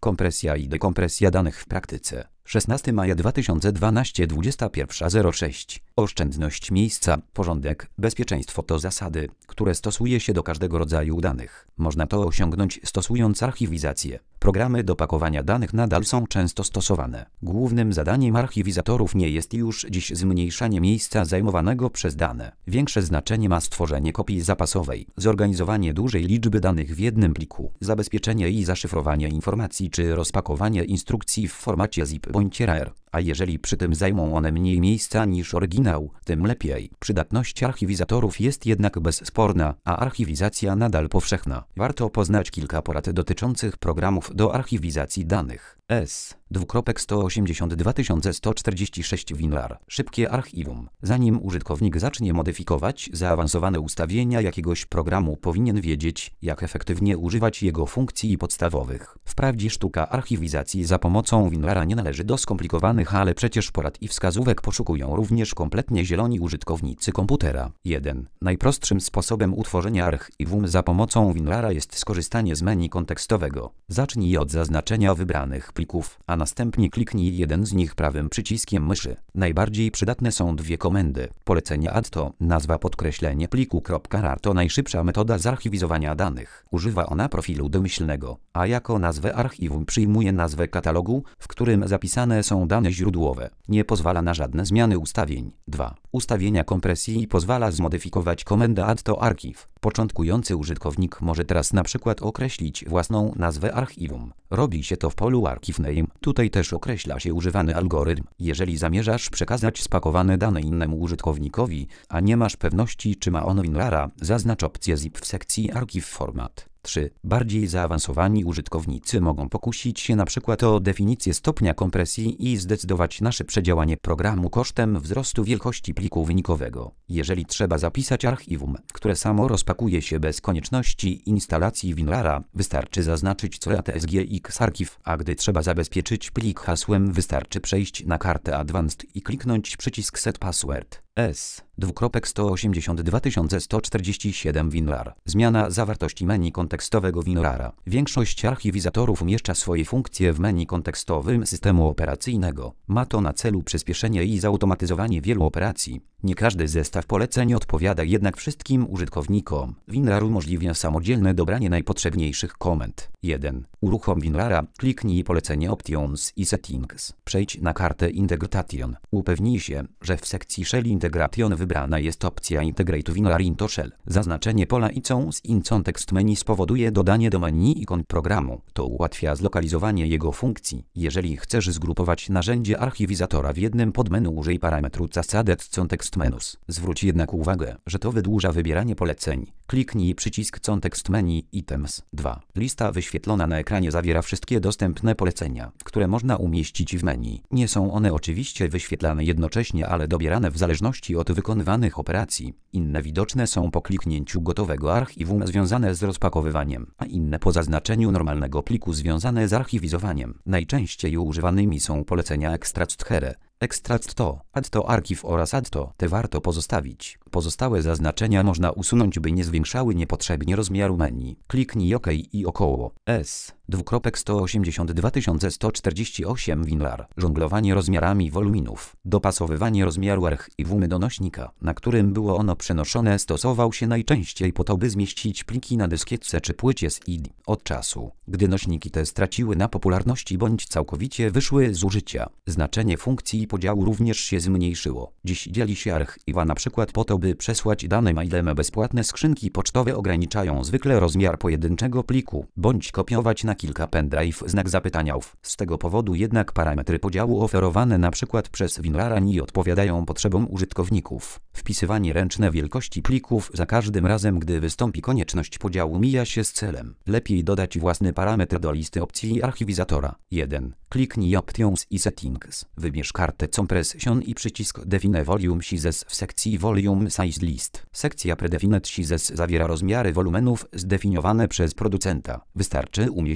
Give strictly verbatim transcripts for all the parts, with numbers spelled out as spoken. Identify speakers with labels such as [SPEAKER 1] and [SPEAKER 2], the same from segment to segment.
[SPEAKER 1] Kompresja i dekompresja danych w praktyce. szesnastego maja dwa tysiące dwunastego, dwudziesta pierwsza zero sześć. Oszczędność miejsca, porządek, bezpieczeństwo to zasady, które stosuje się do każdego rodzaju danych. Można to osiągnąć stosując archiwizację. Programy do pakowania danych nadal są często stosowane. Głównym zadaniem archiwizatorów nie jest już dziś zmniejszanie miejsca zajmowanego przez dane. Większe znaczenie ma stworzenie kopii zapasowej, zorganizowanie dużej liczby danych w jednym pliku, zabezpieczenie i zaszyfrowanie informacji czy rozpakowanie instrukcji w formacie zip bądź R A R. A jeżeli przy tym zajmą one mniej miejsca niż oryginał, tym lepiej. Przydatność archiwizatorów jest jednak bezsporna, a archiwizacja nadal powszechna. Warto poznać kilka porad dotyczących programów do archiwizacji danych. S. sto osiemdziesiąt dwa tysiące sto czterdzieści sześć WinRAR. Szybkie archiwum. Zanim użytkownik zacznie modyfikować zaawansowane ustawienia jakiegoś programu, powinien wiedzieć, jak efektywnie używać jego funkcji podstawowych. Wprawdzie sztuka archiwizacji za pomocą WinRARa nie należy do skomplikowanych, ale przecież porad i wskazówek poszukują również kompletnie zieloni użytkownicy komputera. jeden. Najprostszym sposobem utworzenia archiwum za pomocą WinRARa jest skorzystanie z menu kontekstowego. Zacznij od zaznaczenia wybranych plików, a następnie kliknij jeden z nich prawym przyciskiem myszy. Najbardziej przydatne są dwie komendy. Polecenie add to, nazwa podkreślenie pliku.rar to najszybsza metoda zarchiwizowania danych. Używa ona profilu domyślnego, a jako nazwę archiwum przyjmuje nazwę katalogu, w którym zapisane są dane źródłowe. Nie pozwala na żadne zmiany ustawień. dwa. Ustawienia kompresji pozwala zmodyfikować komendę add to archive. Początkujący użytkownik może teraz na przykład określić własną nazwę archiwum. Robi się to w polu Archive Name. Tutaj też określa się używany algorytm. Jeżeli zamierzasz przekazać spakowane dane innemu użytkownikowi, a nie masz pewności, czy ma on WinRARa, zaznacz opcję zip w sekcji Archive Format. trzy. Bardziej zaawansowani użytkownicy mogą pokusić się na przykład o definicję stopnia kompresji i zdecydować na szybsze działanie programu kosztem wzrostu wielkości pliku wynikowego. Jeżeli trzeba zapisać archiwum, które samo rozpakuje się bez konieczności instalacji WinRARa, wystarczy zaznaczyć tsgx archive, a gdy trzeba zabezpieczyć plik hasłem, wystarczy przejść na kartę Advanced i kliknąć przycisk Set Password. S. sto osiemdziesiąt dwa tysiące sto czterdzieści siedem WinRAR. Zmiana zawartości menu kontekstowego WinRARa. Większość archiwizatorów umieszcza swoje funkcje w menu kontekstowym systemu operacyjnego. Ma to na celu przyspieszenie i zautomatyzowanie wielu operacji. Nie każdy zestaw poleceń odpowiada jednak wszystkim użytkownikom. WinRAR umożliwia samodzielne dobranie najpotrzebniejszych komend. jeden. Uruchom WinRARa. Kliknij polecenie Options i Settings. Przejdź na kartę Integration. Upewnij się, że w sekcji Shell Integration wybrana jest opcja Integrate WinRAR into Shell. Zaznaczenie pola icons in context menu spowoduje dodanie do menu ikon programu. To ułatwia zlokalizowanie jego funkcji. Jeżeli chcesz zgrupować narzędzie archiwizatora w jednym podmenu, użyj parametru Added Context Menus. Zwróć jednak uwagę, że to wydłuża wybieranie poleceń. Kliknij przycisk Context Menu Items. dwa. Lista wyświetlona na ekranie zawiera wszystkie dostępne polecenia, które można umieścić w menu. Nie są one oczywiście wyświetlane jednocześnie, ale dobierane w zależności od wykonywanych operacji. Inne widoczne są po kliknięciu gotowego archiwum związane z rozpakowywaniem, a inne po zaznaczeniu normalnego pliku związane z archiwizowaniem. Najczęściej używanymi są polecenia Extract Here, Extract to, Add to Archive oraz Add to. Te warto pozostawić. Pozostałe zaznaczenia można usunąć, by nie zwiększały niepotrzebnie rozmiaru menu. Kliknij OK i około. S. sto osiemdziesiąt dwa tysiące sto czterdzieści osiem WinRAR. Żonglowanie rozmiarami woluminów. Dopasowywanie rozmiaru archiwum do nośnika, na którym było ono przenoszone, stosował się najczęściej po to, by zmieścić pliki na dyskietce czy płycie C D. Od czasu, gdy nośniki te straciły na popularności bądź całkowicie wyszły z użycia, znaczenie funkcji podziału również się zmniejszyło. Dziś dzieli się archiwa na przykład po to, by przesłać dane mailem. Bezpłatne skrzynki pocztowe ograniczają zwykle rozmiar pojedynczego pliku, bądź kopiować na kilka pendrive znak zapytania. Z tego powodu jednak parametry podziału oferowane np. przez WinRARa nie odpowiadają potrzebom użytkowników. Wpisywanie ręczne wielkości plików za każdym razem, gdy wystąpi konieczność podziału, mija się z celem. Lepiej dodać własny parametr do listy opcji archiwizatora. jeden. Kliknij Options i Settings. Wybierz kartę Compression i przycisk Define Volume Sizes w sekcji Volume Size List. Sekcja Predefined Sizes zawiera rozmiary wolumenów zdefiniowane przez producenta. Wystarczy umieścić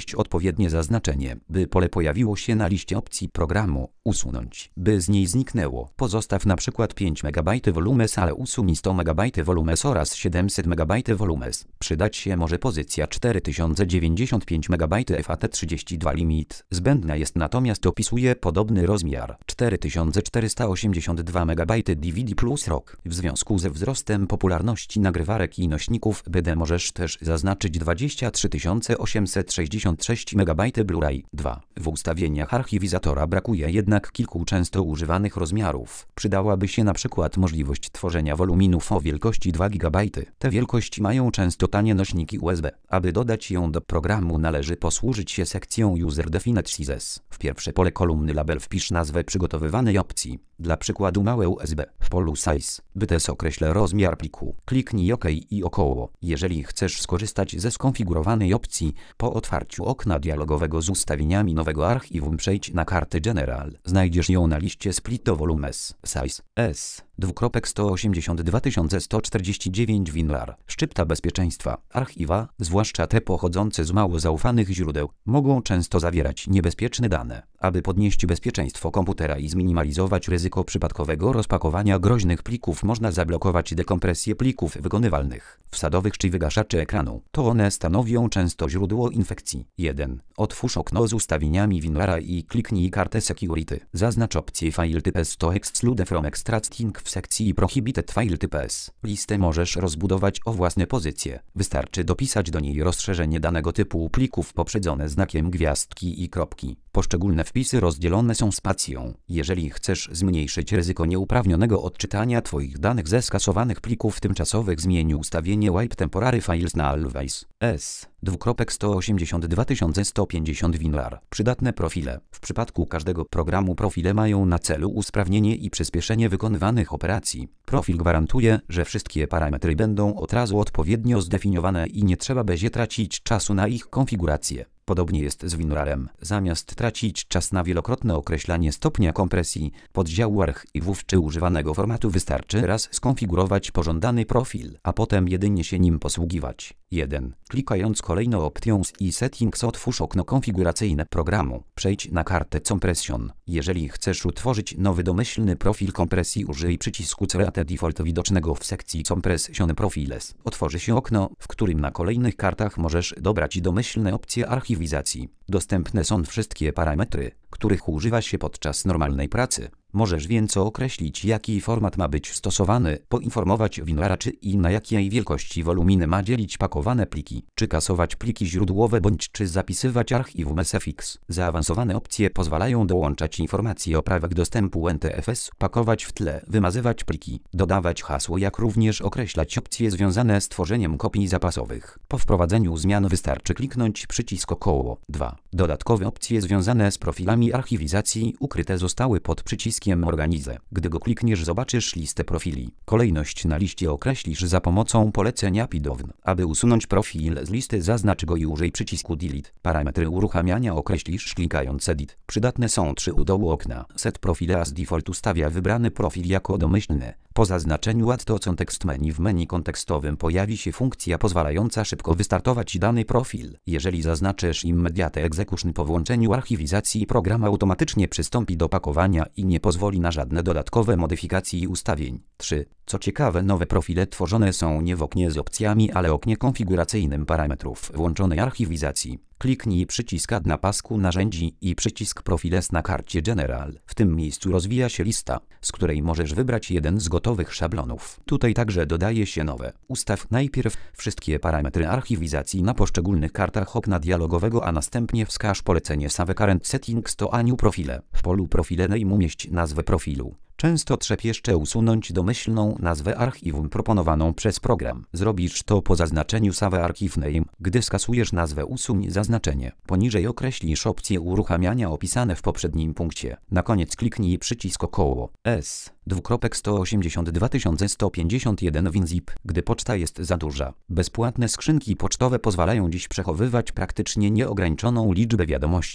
[SPEAKER 1] wprowadzić odpowiednie zaznaczenie, by pole pojawiło się na liście opcji programu. Usunąć, by z niej zniknęło. Pozostaw na przykład pięć megabajtów volumes, ale usuń sto megabajtów volumes oraz siedemset megabajtów volumes. Przydać się może pozycja cztery tysiące dziewięćdziesiąt pięć megabajtów F A T trzydzieści dwa limit. Zbędna jest natomiast opisuje podobny rozmiar cztery tysiące czterysta osiemdziesiąt dwa megabajty D V D plus R A W. W związku ze wzrostem popularności nagrywarek i nośników B D możesz też zaznaczyć dwadzieścia trzy tysiące osiemset sześćdziesiąt sześć megabajtów Blu-ray. dwa. W ustawieniach archiwizatora brakuje jednak kilku często używanych rozmiarów. Przydałaby się na przykład możliwość tworzenia woluminów o wielkości dwa gigabajty. Te wielkości mają często tanie nośniki U S B. Aby dodać ją do programu, należy posłużyć się sekcją User Defined Sizes. W pierwsze pole kolumny label wpisz nazwę przygotowywanej opcji. Dla przykładu małe U S B. W polu Size, by też określę rozmiar pliku. Kliknij OK i około. Jeżeli chcesz skorzystać ze skonfigurowanej opcji, po otwarciu okna dialogowego z ustawieniami nowego archiwum przejdź na kartę General. Znajdziesz ją na liście Split to Volumes Size S. dwukropek sto osiemdziesiąt dwa tysiące sto czterdzieści dziewięć WinRAR. Szczypta bezpieczeństwa. Archiwa, zwłaszcza te pochodzące z mało zaufanych źródeł, mogą często zawierać niebezpieczne dane. Aby podnieść bezpieczeństwo komputera i zminimalizować ryzyko przypadkowego rozpakowania groźnych plików, można zablokować dekompresję plików wykonywalnych, wsadowych czy wygaszaczy ekranu. To one stanowią często źródło infekcji. jeden. Otwórz okno z ustawieniami WinRARa i kliknij kartę Security. Zaznacz opcję File Type S to Exclude from Extracting w sekcji Prohibited File Type S. Listę możesz rozbudować o własne pozycje. Wystarczy dopisać do niej rozszerzenie danego typu plików poprzedzone znakiem gwiazdki i kropki. Poszczególne wpisy rozdzielone są spacją. Jeżeli chcesz zmniejszyć ryzyko nieuprawnionego odczytania Twoich danych ze skasowanych plików tymczasowych, zmień ustawienie Wipe Temporary Files na Always S. dwukropek sto osiemdziesiąt dwa tysiące sto pięćdziesiąt WinRAR. Przydatne profile. W przypadku każdego programu profile mają na celu usprawnienie i przyspieszenie wykonywanych operacji. Profil gwarantuje, że wszystkie parametry będą od razu odpowiednio zdefiniowane i nie trzeba będzie tracić czasu na ich konfigurację. Podobnie jest z WinRARem. Zamiast tracić czas na wielokrotne określanie stopnia kompresji, poddziału archiwów czy używanego formatu, wystarczy raz skonfigurować pożądany profil, a potem jedynie się nim posługiwać. jeden. Klikając kolejno Options i Settings, otwórz okno konfiguracyjne programu. Przejdź na kartę Compression. Jeżeli chcesz utworzyć nowy domyślny profil kompresji, użyj przycisku Create Default widocznego w sekcji Compression Profiles. Otworzy się okno, w którym na kolejnych kartach możesz dobrać domyślne opcje archiwizacji. Dostępne są wszystkie parametry, których używa się podczas normalnej pracy. Możesz więc określić, jaki format ma być stosowany, poinformować WinRARa, czy i na jakiej wielkości woluminy ma dzielić pakowane pliki, czy kasować pliki źródłowe, bądź czy zapisywać archiwum S F X. Zaawansowane opcje pozwalają dołączać informacje o prawach dostępu N T F S, pakować w tle, wymazywać pliki, dodawać hasło, jak również określać opcje związane z tworzeniem kopii zapasowych. Po wprowadzeniu zmian wystarczy kliknąć przycisk około. dwa. Dodatkowe opcje związane z profilami archiwizacji ukryte zostały pod przyciskiem Organize. Gdy go klikniesz, zobaczysz listę profili. Kolejność na liście określisz za pomocą polecenia P I D O W N. Aby usunąć profil z listy, zaznacz go i użyj przycisku Delete. Parametry uruchamiania określisz klikając Edit. Przydatne są trzy u dołu okna. Set Profile as Default ustawia wybrany profil jako domyślny. Po zaznaczeniu Add to Context Menu w menu kontekstowym pojawi się funkcja pozwalająca szybko wystartować dany profil. Jeżeli zaznaczysz Immediate Execution po włączeniu archiwizacji, program automatycznie przystąpi do pakowania i nie pozwoli na żadne dodatkowe modyfikacje ustawień. trzy. Co ciekawe, nowe profile tworzone są nie w oknie z opcjami, ale oknie konfiguracyjnym parametrów włączonej archiwizacji. Kliknij przycisk Add na pasku narzędzi i przycisk Profiles na karcie General. W tym miejscu rozwija się lista, z której możesz wybrać jeden z gotowych szablonów. Tutaj także dodaje się nowe. Ustaw najpierw wszystkie parametry archiwizacji na poszczególnych kartach okna dialogowego, a następnie wskaż polecenie Save Current Settings to New Profile. W polu Profile Name umieść nazwę profilu. Często trzeba jeszcze usunąć domyślną nazwę archiwum proponowaną przez program. Zrobisz to po zaznaczeniu Save Archive Name. Gdy skasujesz nazwę, usuń zaznaczenie. Poniżej określisz opcje uruchamiania opisane w poprzednim punkcie. Na koniec kliknij przycisk około S. dwukropek sto osiemdziesiąt dwa tysiące sto pięćdziesiąt jeden WinZip. Gdy poczta jest za duża. Bezpłatne skrzynki pocztowe pozwalają dziś przechowywać praktycznie nieograniczoną liczbę wiadomości.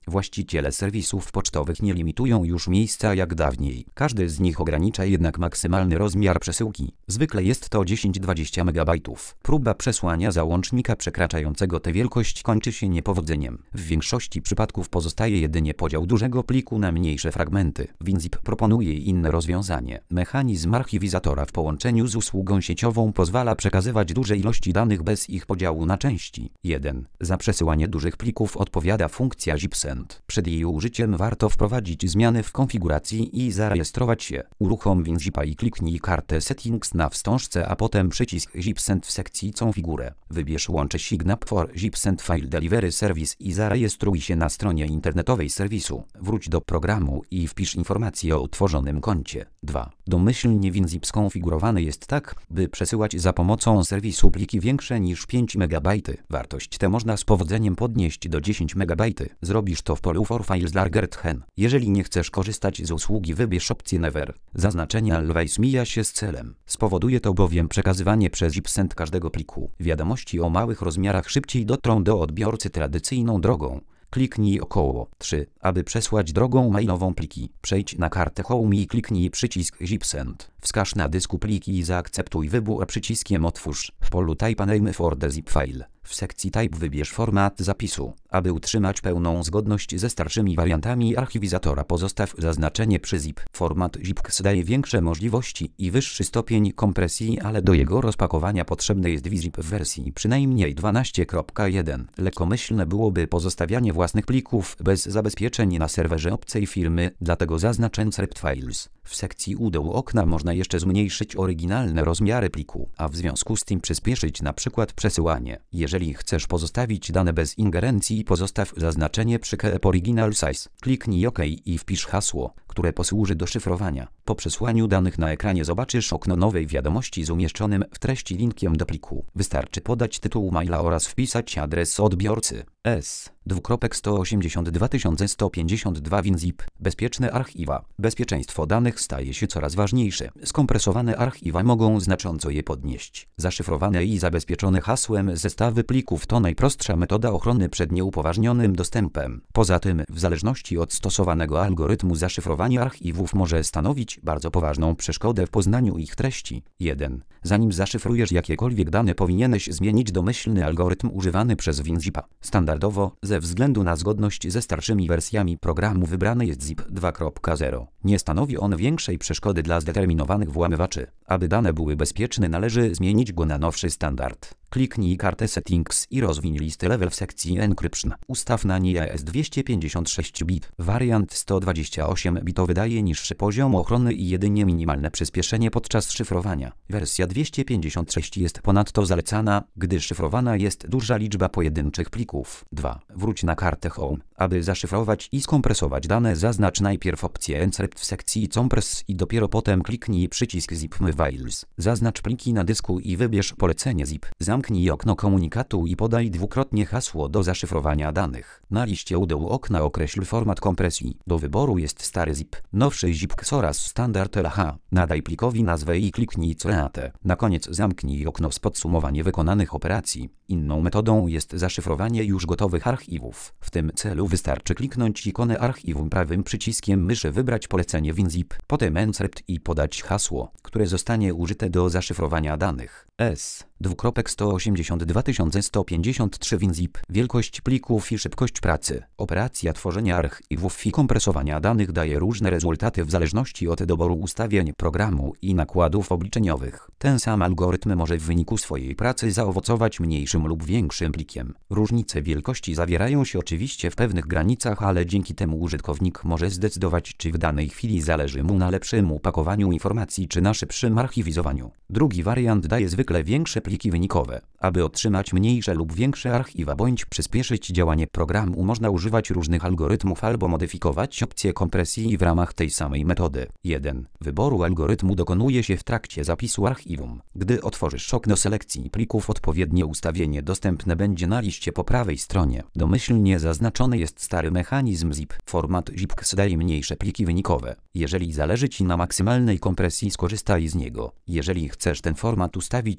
[SPEAKER 1] Właściciele serwisów pocztowych nie limitują już miejsca jak dawniej. Każdy z nich ogranicza jednak maksymalny rozmiar przesyłki. Zwykle jest to dziesięć do dwudziestu megabajtów. Próba przesłania załącznika przekraczającego tę wielkość kończy się niepowodzeniem. W większości przypadków pozostaje jedynie podział dużego pliku na mniejsze fragmenty. WinZip proponuje inne rozwiązanie. Mechanizm archiwizatora w połączeniu z usługą sieciową pozwala przekazywać duże ilości danych bez ich podziału na części. jeden. Za przesyłanie dużych plików odpowiada funkcja ZipSend. Przed jej użyciem warto wprowadzić zmiany w konfiguracji i zarejestrować się. Uruchom WinZipa i kliknij kartę Settings na wstążce, a potem przycisk ZipSend w sekcji Configure. Wybierz łącze Sign up for ZipSend File Delivery Service i zarejestruj się na stronie internetowej serwisu. Wróć do programu i wpisz informacje o utworzonym koncie. dwa. Domyślnie WinZip skonfigurowany jest tak, by przesyłać za pomocą serwisu pliki większe niż pięć megabajtów. Wartość tę można z powodzeniem podnieść do dziesięć megabajtów. Zrobisz to w polu For Files Larger than. Jeżeli nie chcesz korzystać z usługi, wybierz opcję Never. Zaznaczenie Always mija się z celem. Spowoduje to bowiem przekazywanie przez ZipSend każdego pliku. Wiadomości o małych rozmiarach szybciej dotrą do odbiorcy tradycyjną drogą. Kliknij około trzy, aby przesłać drogą mailową pliki. Przejdź na kartę Home i kliknij przycisk ZipSend. Wskaż na dysku pliki i zaakceptuj wybór przyciskiem Otwórz. W polu Type a name for the zip file. W sekcji Type wybierz format zapisu. Aby utrzymać pełną zgodność ze starszymi wariantami archiwizatora, pozostaw zaznaczenie przy zip. Format ZipX daje większe możliwości i wyższy stopień kompresji, ale do jego rozpakowania potrzebny jest WinZip w wersji przynajmniej dwanaście kropka jeden. Lekkomyślne byłoby pozostawianie własnych plików bez zabezpieczeń na serwerze obcej firmy, dlatego zaznacz Encrypt Files. W sekcji u dołu okna można jeszcze zmniejszyć oryginalne rozmiary pliku, a w związku z tym przyspieszyć na przykład przesyłanie. Jeżeli chcesz pozostawić dane bez ingerencji, pozostaw zaznaczenie przy Keep Original Size. Kliknij OK i wpisz hasło, które posłuży do szyfrowania. Po przesłaniu danych na ekranie zobaczysz okno nowej wiadomości z umieszczonym w treści linkiem do pliku. Wystarczy podać tytuł maila oraz wpisać adres odbiorcy. S. dwukropek sto osiemdziesiąt dwa tysiące sto pięćdziesiąt dwa WinZip. Bezpieczne archiwa. Bezpieczeństwo danych staje się coraz ważniejsze. Skompresowane archiwa mogą znacząco je podnieść. Zaszyfrowane i zabezpieczone hasłem zestawy plików to najprostsza metoda ochrony przed nieupoważnionym dostępem. Poza tym, w zależności od stosowanego algorytmu, zaszyfrowanie archiwów może stanowić bardzo poważną przeszkodę w poznaniu ich treści. jeden. Zanim zaszyfrujesz jakiekolwiek dane, powinieneś zmienić domyślny algorytm używany przez WinZipa. Standardowo, ze względu na zgodność ze starszymi wersjami programu, wybrany jest zip dwa kropka zero. Nie stanowi on większej przeszkody dla zdeterminowanych włamywaczy. Aby dane były bezpieczne, należy zmienić go na nowszy standard. Kliknij kartę Settings i rozwiń listę level w sekcji Encryption. Ustaw na niej A E S dwieście pięćdziesiąt sześć bit. Wariant sto dwadzieścia osiem bitowy daje niższy poziom ochrony i jedynie minimalne przyspieszenie podczas szyfrowania. Wersja dwieście pięćdziesiąt sześć jest ponadto zalecana, gdy szyfrowana jest duża liczba pojedynczych plików. dwa. Wróć na kartę Home. Aby zaszyfrować i skompresować dane, zaznacz najpierw opcję Encrypt w sekcji Compress i dopiero potem kliknij przycisk Zip Files. Zaznacz pliki na dysku i wybierz polecenie zip. Zamknij okno komunikatu i podaj dwukrotnie hasło do zaszyfrowania danych. Na liście u dołu okna określ format kompresji. Do wyboru jest stary zip, nowszy ZipX oraz standard L H. Nadaj plikowi nazwę i kliknij Create. Na koniec zamknij okno z podsumowanie wykonanych operacji. Inną metodą jest zaszyfrowanie już gotowych archiwów. W tym celu wystarczy kliknąć ikonę archiwum prawym przyciskiem myszy, wybrać polecenie WinZip, potem Encrypt i podać hasło, które zostanie użyte do zaszyfrowania danych. S. dwukropek sto osiemdziesiąt dwa tysiące sto pięćdziesiąt trzy WinZip. Wielkość plików i szybkość pracy. Operacja tworzenia archiwów i kompresowania danych daje różne rezultaty w zależności od doboru ustawień programu i nakładów obliczeniowych. Ten sam algorytm może w wyniku swojej pracy zaowocować mniejszym lub większym plikiem. Różnice wielkości zawierają się oczywiście w pewnych granicach, ale dzięki temu użytkownik może zdecydować, czy w danej chwili zależy mu na lepszym upakowaniu informacji, czy na szybszym archiwizowaniu. Drugi wariant daje zwykle większe pliki wynikowe. Aby otrzymać mniejsze lub większe archiwa bądź przyspieszyć działanie programu, można używać różnych algorytmów albo modyfikować opcję kompresji w ramach tej samej metody. jeden. Wyboru algorytmu dokonuje się w trakcie zapisu archiwum. Gdy otworzysz okno selekcji plików, odpowiednie ustawienie dostępne będzie na liście po prawej stronie. Domyślnie zaznaczony jest stary mechanizm zip. Format ZipX daje mniejsze pliki wynikowe. Jeżeli zależy Ci na maksymalnej kompresji, skorzystaj z niego. Jeżeli chcesz ten format ustawić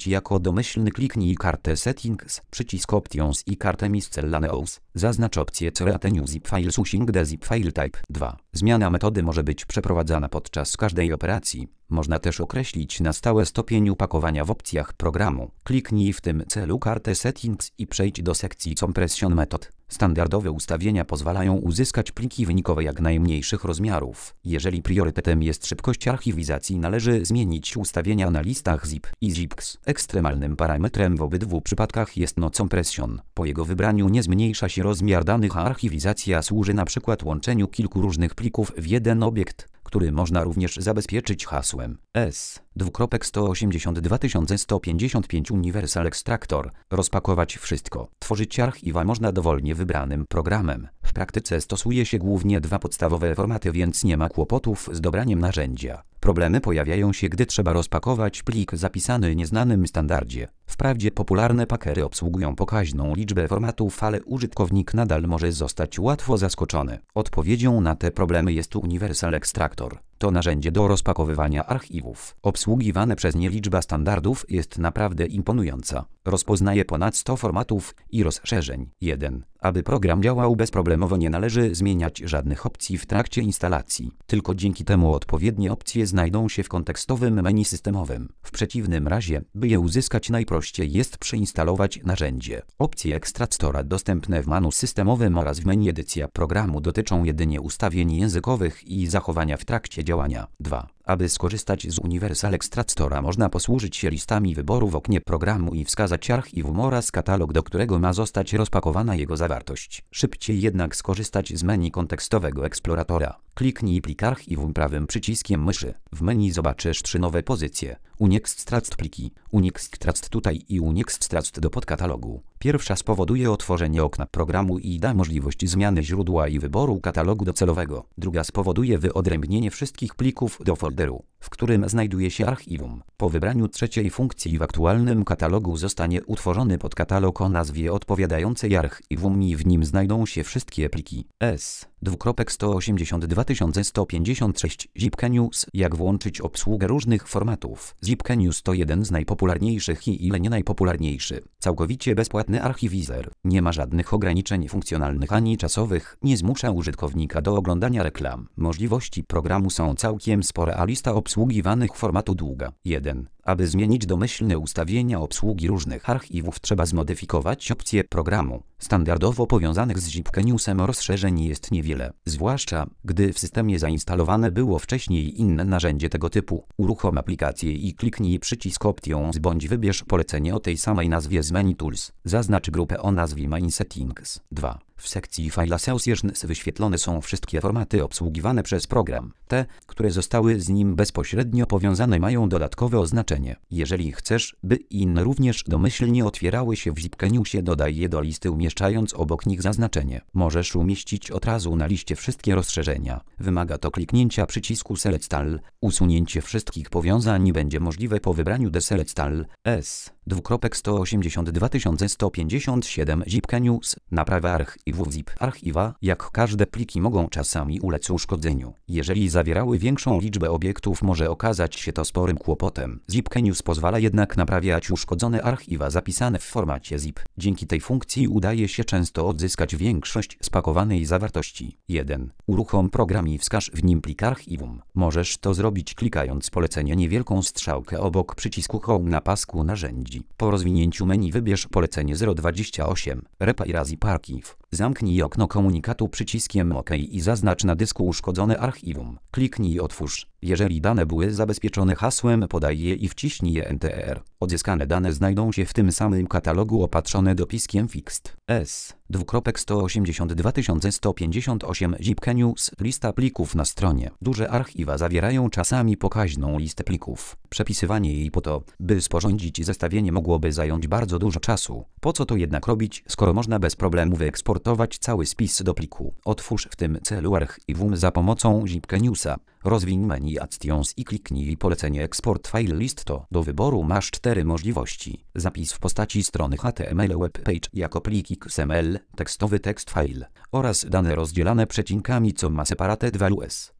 [SPEAKER 1] uruchomić jako domyślny, kliknij kartę Settings, przycisk Options i kartę Miscellaneous. Zaznacz opcję Create New Zip Files using the Zip File Type. dwa. Zmiana metody może być przeprowadzana podczas każdej operacji. Można też określić na stałe stopień upakowania w opcjach programu. Kliknij w tym celu kartę Settings i przejdź do sekcji Compression Method. Standardowe ustawienia pozwalają uzyskać pliki wynikowe jak najmniejszych rozmiarów. Jeżeli priorytetem jest szybkość archiwizacji, należy zmienić ustawienia na listach zip i zips. Ekstremalnym parametrem w obydwu przypadkach jest no compression. Po jego wybraniu nie zmniejsza się rozmiar danych, a archiwizacja służy na przykład łączeniu kilku różnych plików w jeden obiekt, który można również zabezpieczyć hasłem S sto osiemdziesiąt dwa tysiące sto pięćdziesiąt pięć Universal Extractor. Rozpakować wszystko. Tworzyć archiwa można dowolnie wybranym programem. W praktyce stosuje się głównie dwa podstawowe formaty, więc nie ma kłopotów z dobraniem narzędzia. Problemy pojawiają się, gdy trzeba rozpakować plik zapisany w nieznanym standardzie. Wprawdzie popularne packery obsługują pokaźną liczbę formatów, ale użytkownik nadal może zostać łatwo zaskoczony. Odpowiedzią na te problemy jest Universal Extractor. To narzędzie do rozpakowywania archiwów. Obsługiwane przez nie liczba standardów jest naprawdę imponująca. Rozpoznaje ponad sto formatów i rozszerzeń. jeden. Aby program działał bezproblemowo, nie należy zmieniać żadnych opcji w trakcie instalacji. Tylko dzięki temu odpowiednie opcje znajdą się w kontekstowym menu systemowym. W przeciwnym razie, by je uzyskać, najprościej jest przeinstalować narzędzie. Opcje Extractora dostępne w menu systemowym oraz w menu edycja programu dotyczą jedynie ustawień językowych i zachowania w trakcie działania. dwa. Aby skorzystać z Universal Extractora, można posłużyć się listami wyboru w oknie programu i wskazać archiwum oraz katalog, do którego ma zostać rozpakowana jego zawartość. Szybciej jednak skorzystać z menu kontekstowego eksploratora. Kliknij plik archiwum prawym przyciskiem myszy. W menu zobaczysz trzy nowe pozycje: Unextract pliki, Unextract tutaj i Unextract do podkatalogu. Pierwsza spowoduje otworzenie okna programu i da możliwość zmiany źródła i wyboru katalogu docelowego. Druga spowoduje wyodrębnienie wszystkich plików do folderu, w którym znajduje się archiwum. Po wybraniu trzeciej funkcji w aktualnym katalogu zostanie utworzony podkatalog o nazwie odpowiadającej archiwum i w nim znajdą się wszystkie pliki. S sto osiemdziesiąt dwa tysiące sto pięćdziesiąt sześć ZipKenews. Jak włączyć obsługę różnych formatów? ZipKenews to jeden z najpopularniejszych i ile nie najpopularniejszy. Całkowicie bezpłatny archiwizer. Nie ma żadnych ograniczeń funkcjonalnych ani czasowych. Nie zmusza użytkownika do oglądania reklam. Możliwości programu są całkiem spore, a lista obsługiwanych formatu długa. jeden. Aby zmienić domyślne ustawienia obsługi różnych archiwów, trzeba zmodyfikować opcje programu. Standardowo powiązanych z ZipKenewsem rozszerzeń jest niewiele, zwłaszcza gdy w systemie zainstalowane było wcześniej inne narzędzie tego typu. Uruchom aplikację i kliknij przycisk Options bądź wybierz polecenie o tej samej nazwie z menu Tools. Zaznacz grupę o nazwie Main Settings. dwa. W sekcji File Associations wyświetlone są wszystkie formaty obsługiwane przez program. Te, które zostały z nim bezpośrednio powiązane, mają dodatkowe oznaczenie. Jeżeli chcesz, by inne również domyślnie otwierały się w ZipKenewsie, dodaj je do listy, umieszczając obok nich zaznaczenie. Możesz umieścić od razu na liście wszystkie rozszerzenia. Wymaga to kliknięcia przycisku Select All. Usunięcie wszystkich powiązań będzie możliwe po wybraniu Deselect All. S sto osiemdziesiąt dwa tysiące sto pięćdziesiąt siedem ZipKenews. Naprawa archiwów zip. Archiwa, jak każde pliki, mogą czasami ulec uszkodzeniu. Jeżeli zawierały większą liczbę obiektów, może okazać się to sporym kłopotem. ZipKenews pozwala jednak naprawiać uszkodzone archiwa zapisane w formacie zip. Dzięki tej funkcji udaje się często odzyskać większość spakowanej zawartości. jeden. Uruchom program i wskaż w nim plik archiwum. Możesz to zrobić klikając polecenie niewielką strzałkę obok przycisku Home na pasku narzędzi. Po rozwinięciu menu wybierz polecenie zero dwadzieścia osiem. Repair Zip Archive. Zamknij okno komunikatu przyciskiem OK i zaznacz na dysku uszkodzone archiwum. Kliknij Otwórz. Jeżeli dane były zabezpieczone hasłem, podaj je i wciśnij Enter. Odzyskane dane znajdą się w tym samym katalogu opatrzone dopiskiem Fixed. S sto osiemdziesiąt dwa tysiące sto pięćdziesiąt osiem ZipKenews. Lista plików na stronie. Duże archiwa zawierają czasami pokaźną listę plików. Przepisywanie jej po to, by sporządzić zestawienie, mogłoby zająć bardzo dużo czasu. Po co to jednak robić, skoro można bez problemu wyeksportować cały spis do pliku? Otwórz w tym celu archiwum za pomocą ZipKenewsa. Rozwiń menu Actions i kliknij polecenie Export File List. To do wyboru masz cztery możliwości. Zapis w postaci strony H T M L Web Page jako plik X M L, tekstowy text file oraz dane rozdzielane przecinkami, co ma separated values.